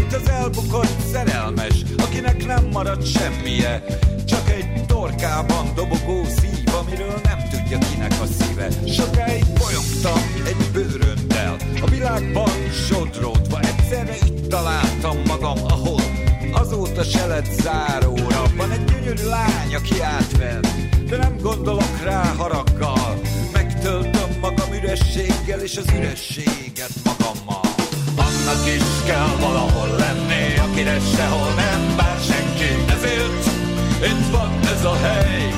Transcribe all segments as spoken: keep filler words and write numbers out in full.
mint az elbukott szerelmes, akinek nem marad semmije, csak egy torkában dobogó szív, amiről nem tudja kinek a szíve. Sokáig bolyogtam egy bőröndel, a világban sodródva, egyszerre itt találtam magam, ahol azóta se lett záróra. Van egy gyönyörű lány, aki átver, de nem gondolok rá haraggal. Megtöltöm magam ürességgel, és az ürességet magammal. Annak is kell valahol lenni, akire sehol nem vár senki. Ezért itt van ez a hely.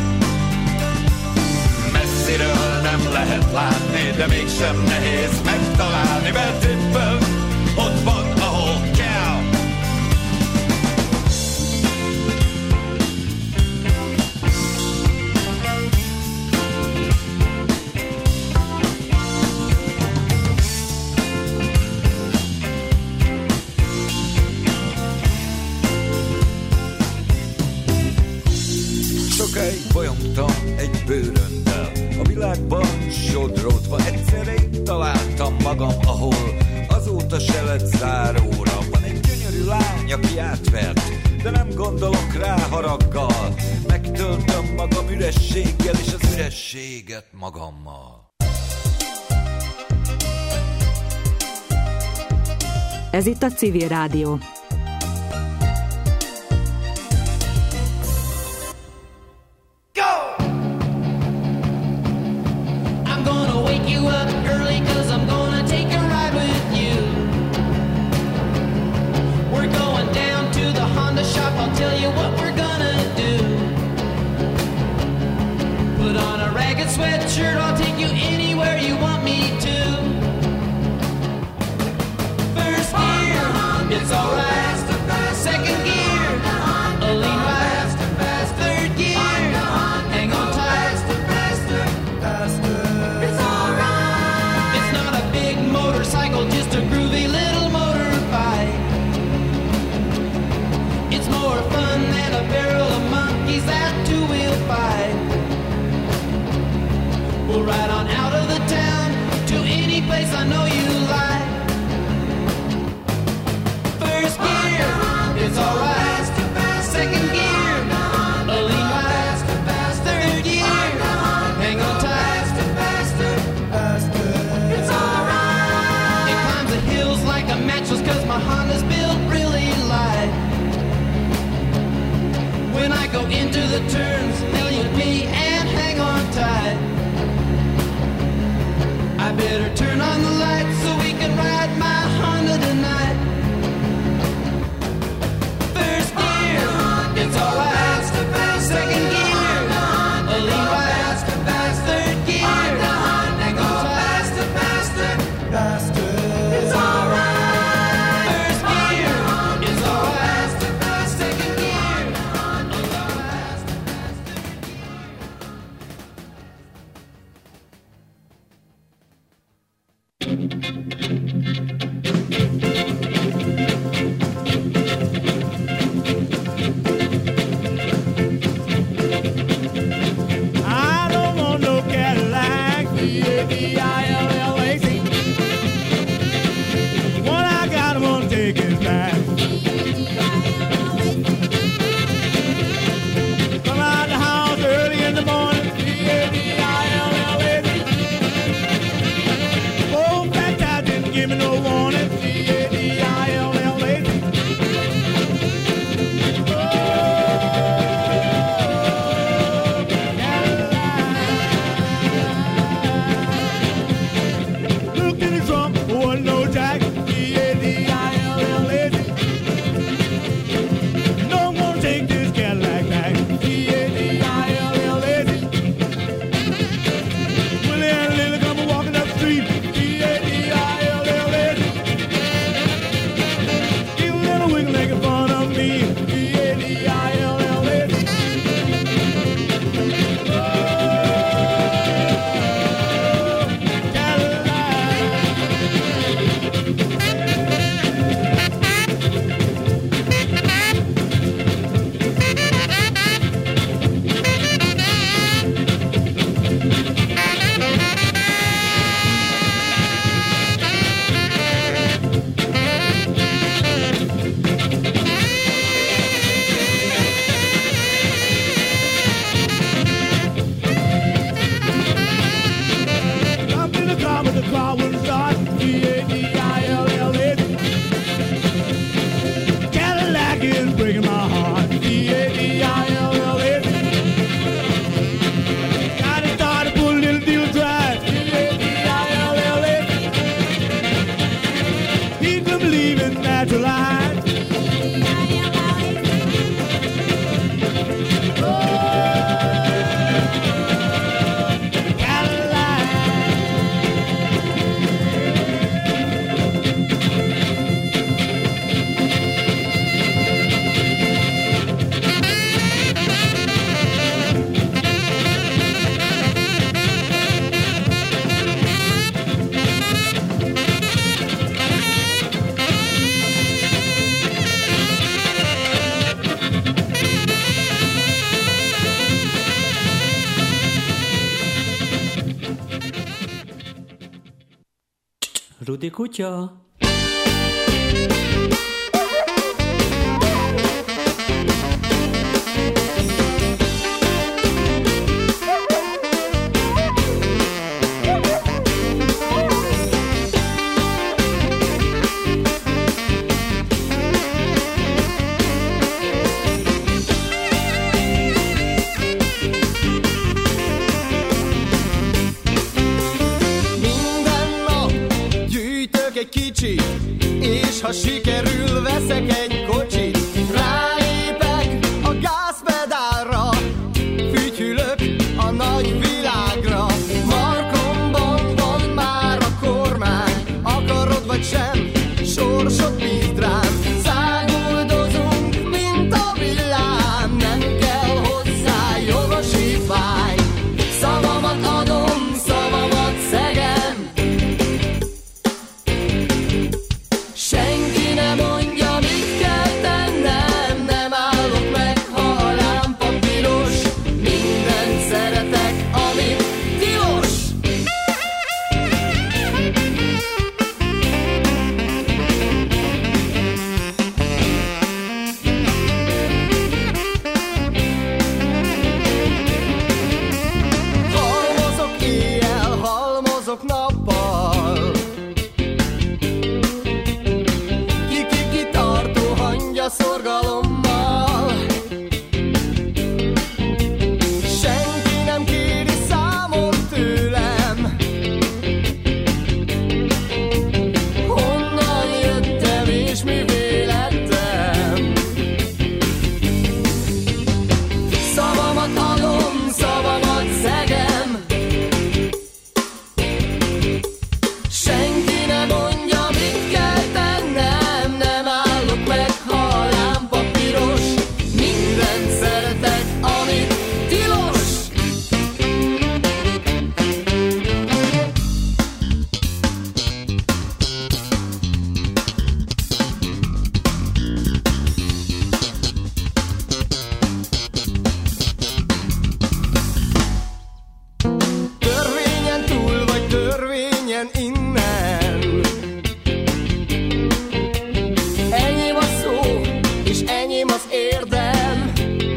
Messziről nem lehet látni, de mégsem nehéz megtalálni, mert éppen ott van, ahol kell. Sokáig bolyongtam egy bőröndel, a világban sodródva, egyszerre itt találtam magam, ahol azóta se lett záróra. Van egy gyönyörű lány, aki átvert, de nem gondolok rá haraggal. Megtöltöm magam ürességgel, és az ürességet magammal. Ez itt a Civil Rádió. Sweatshirt, I'll take you anywhere you want me to. First gear, it's alright. Second gear, a lean right. Third gear, hang on tight. It's alright. It's not a big motorcycle, just a groovy little motorbike. It's more fun than a barrel of monkeys that two-wheel fight. We'll ride on out of the town to any place I know you like. First gear, it's alright. Second gear, a lean right. Third gear, hang on tight. It's alright. It climbs the hills like a mattress, cause my Honda's built really light. When I go into the turns, they'll use me and hang on tight. I better turn on the lights so we can ride my Honda tonight. First gear, it's alright. Second gear, a lean right. Third gear, hang on tight. It's alright. First gear, it's alright. Second gear, a lean right. Rudi kutya. És ha sikerül, veszek egy kocsit, rálépek a gázpedálra, fütyülök a nagy világra. Markomban van már a kormány, akarod vagy sem, sorsot bízd rám. Száguldozunk, mint a villám, nem kell hozzá jogosítvány. Szavamat adom, szavamat szegem. Senki nem mondja, mit kell tennem, nem állok meg, ha a lámpa piros. Mindent szeretek, ami tilos. Halmozok éjjel, halmozok nappal, ki-ki-ki tartó hangya szorgalommal. Senki nem kéri számon tőlem, honnan jöttem és mi vélettem. Szavamat adom, szavamat szegem. Senki nem mondja, mit kell tennem, nem állok meg, ha a lámpa piros. Mindent szeretek, amit tilos. Törvényen túl vagy törvényen innen, enyém a szó, és enyém az érdem.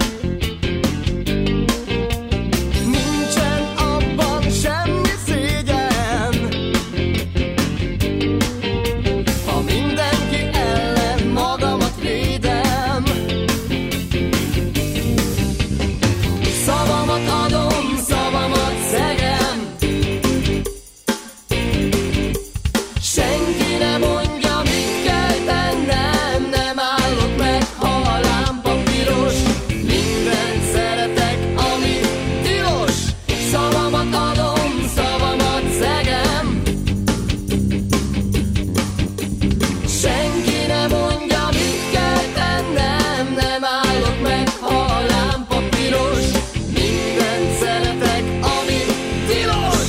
Nincsen abban semmi szégyen, ha mindenki ellen magamat védem. Szavamat adom, szavamat szegem. Senki nem mondja, mit kell tennem, nem állok meg, ha a lámpa piros. Mindent szeretek, ami tilos. Szavamat adom, szavamat szegem. Senki nem mondja, mit kell tennem, nem állok meg, ha a lámpa piros. Mindent szeretek, ami tilos.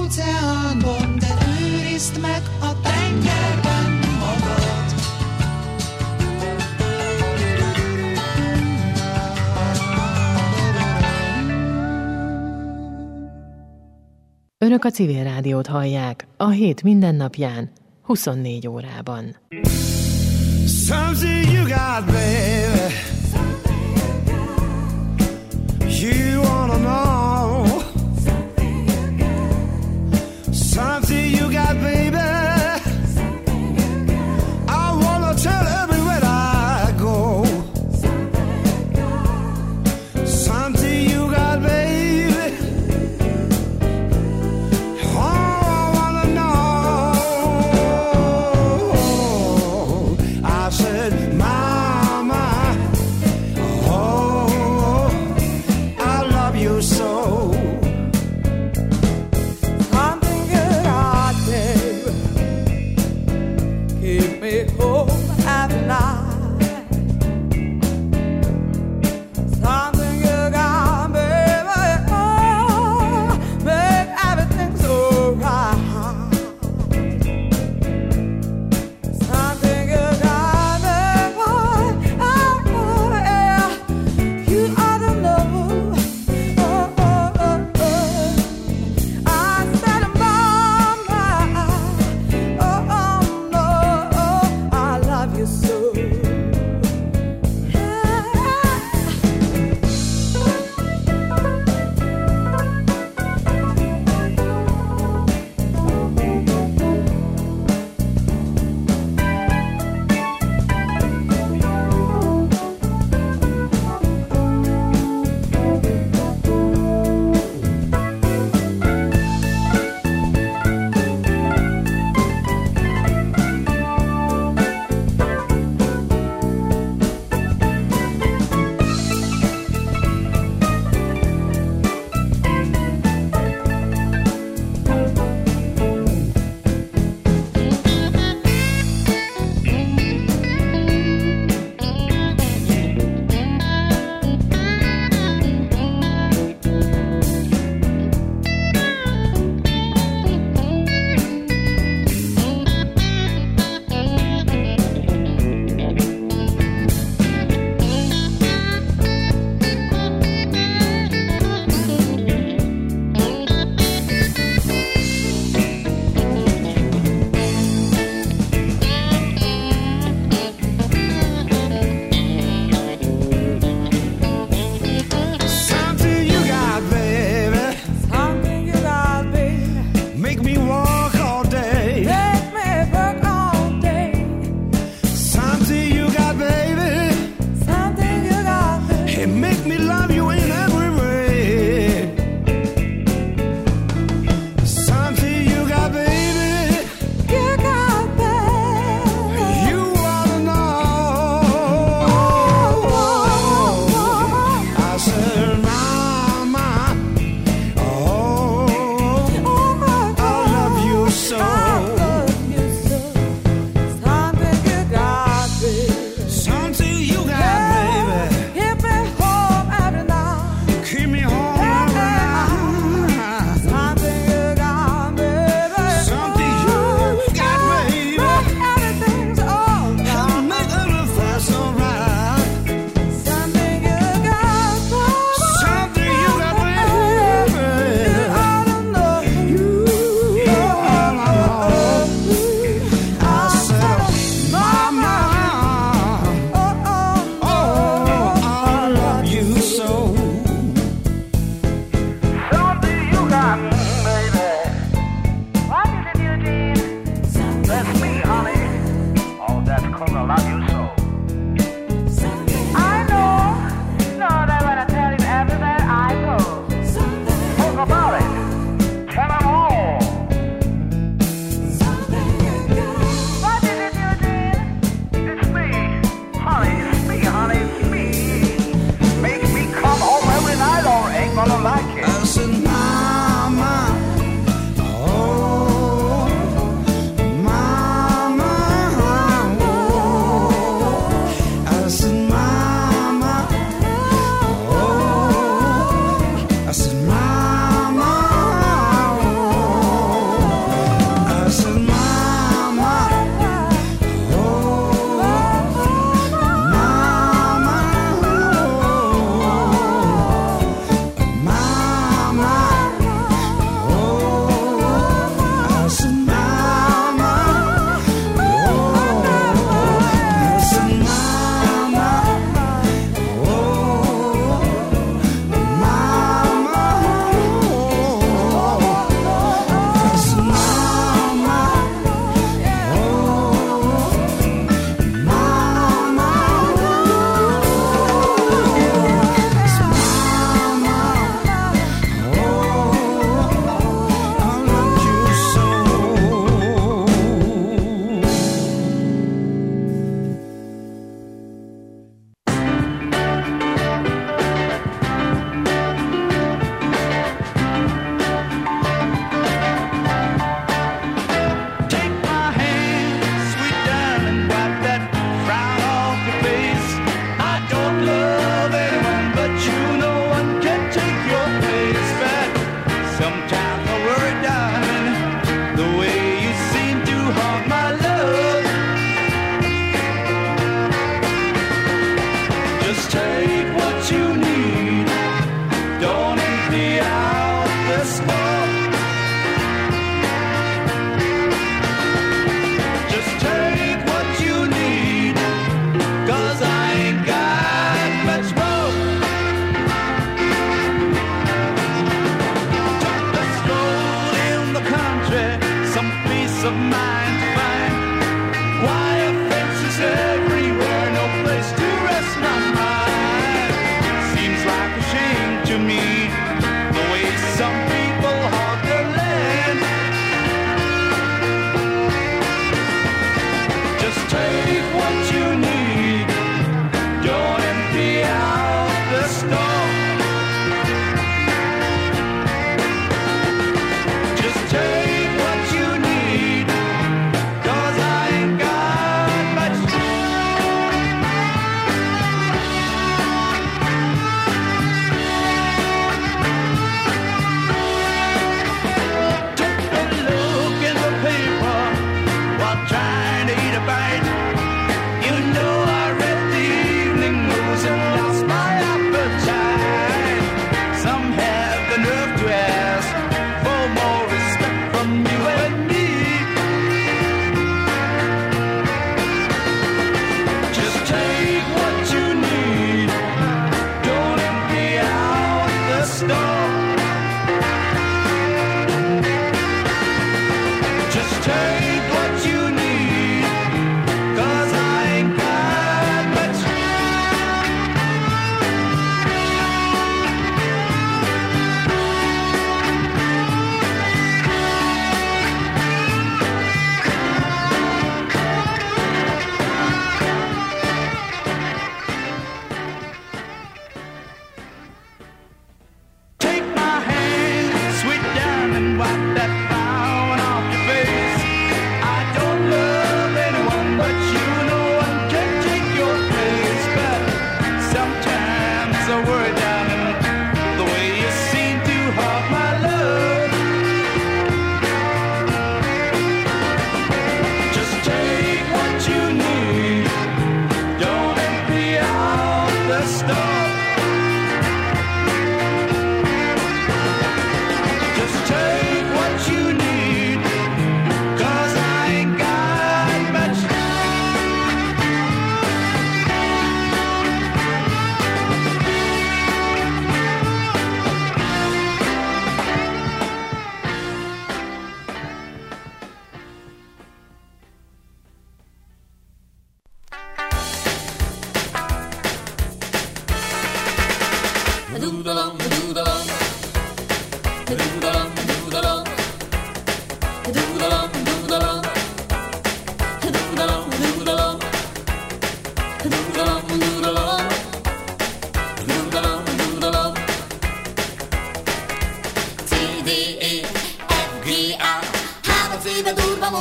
óceánban, de őrizd meg a tengerben magad. Önök a Civil Rádiót hallják a hét mindennapján, huszonnégy órában. Something you got, baby. You wanna know. Something you got, baby. I wanna tell everywhere I go. Something you got, baby. Oh, I wanna know. I said, Mama, oh, I love you so. Something good, God, baby. Keep me home at night. Something you got, baby. Oh, make everything so right. Something you got, baby. Oh, yeah. You ought to know. Oh, oh, oh, oh. I said, Mama, oh, oh, no, oh, I love you so. Something you got, baby. Something you got, baby. Make me walk all day. Make me work all day. Something you got, baby. Something you got, baby. Hey, make me love you in every way. Something you got, baby. You got, baby. You wanna know. I said, Mama, oh, I love you so. I love you so. Something you got, baby. Something you got, baby. Keep me home every night. Keep me home every night. Something you got, baby. Something you got, baby. Make everything's all Help right. me make everything so right. Something you got, baby. Something you got, baby. I don't know you. I said, Mama, Oh, oh, oh, I love you so. Something you got, baby. What is it, Eugene? That's me, honey. Oh, that's 'cause I love you so. I know, know that when I tell you everywhere I go. Talk about it. Tell 'em all. What is it, Eugene? It's me, honey. It's me, honey. It's me. Make me come home every night or ain't gonna like it. I said, Mama, oh, Mama, oh,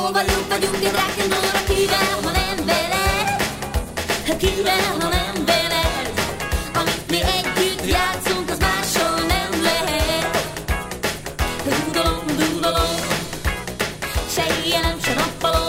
Hova jobb vagyunk egy rock'n'rollra, kivel, ha nem veled? Kivel, ha nem veled? Amit mi együtt játszunk, az máshol nem lehet. Dudolom, dudolom, se ilyen